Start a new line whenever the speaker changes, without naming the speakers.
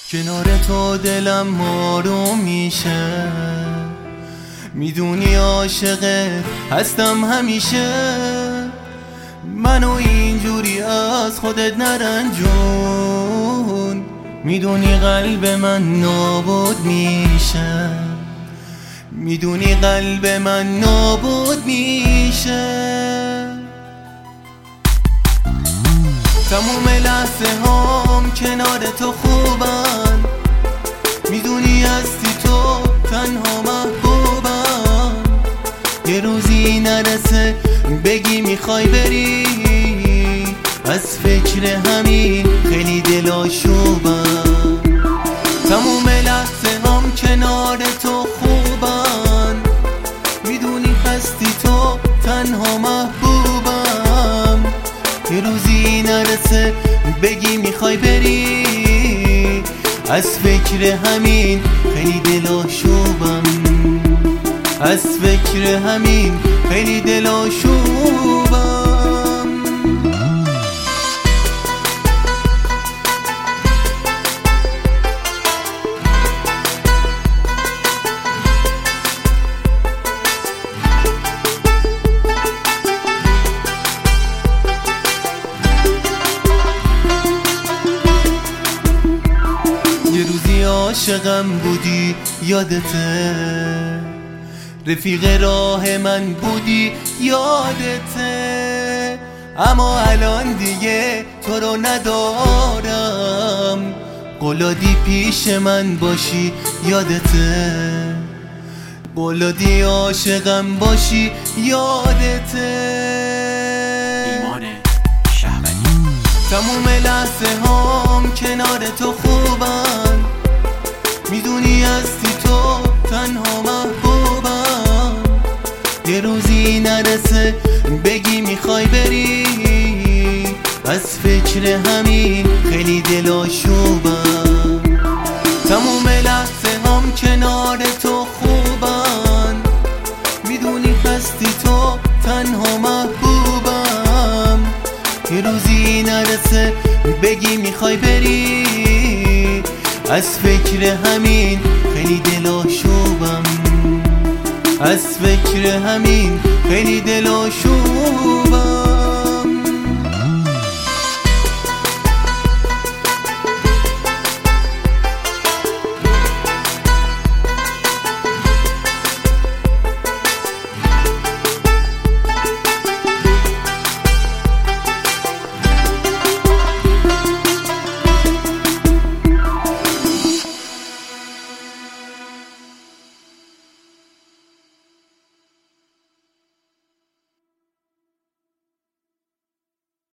کنار تو دلم آروم میشه، میدونی عاشقت هستم همیشه. منو اینجوری از خودت نرنجون، میدونی قلب من نابود میشه، میدونی قلب من نابود میشه. تموم لحظه هام کنار تو خوبن، میدونی هستی تو تنها محبوبم. یه روزی نرسه بگی میخوای بری، از فکر همین خیلی دلاشوبم. تموم لحظه هام کنار تو خوبن، میدونی هستی تو تنها محبوبم. یه روزی نرسه بگی میخوای بری، از فکر همین خیلی دلاشوبم، از فکر همین خیلی دلاشوبم. یه روزی عاشقم بودی یادته، رفیق راه من بودی یادته. اما الان دیگه تو رو ندارم، قولادی پیش من باشی یادته، قولادی عاشقم باشی یادته.
ایمان شهبانی.
تموم لحظه هام کنار تو خوبن، میدونی هستی تو تنها محبوبم. یه روزی نرسه بگی میخوای بری، از فکر همین خیلی دلاشوبم. تموم لحظه هم کنار تو خوبن، میدونی هستی تو تنها محبوبم. یه روزی نرسه بگی میخوای بری، از فکر همین خیلی دلاشوبم، از فکر همین خیلی دلاشوبم.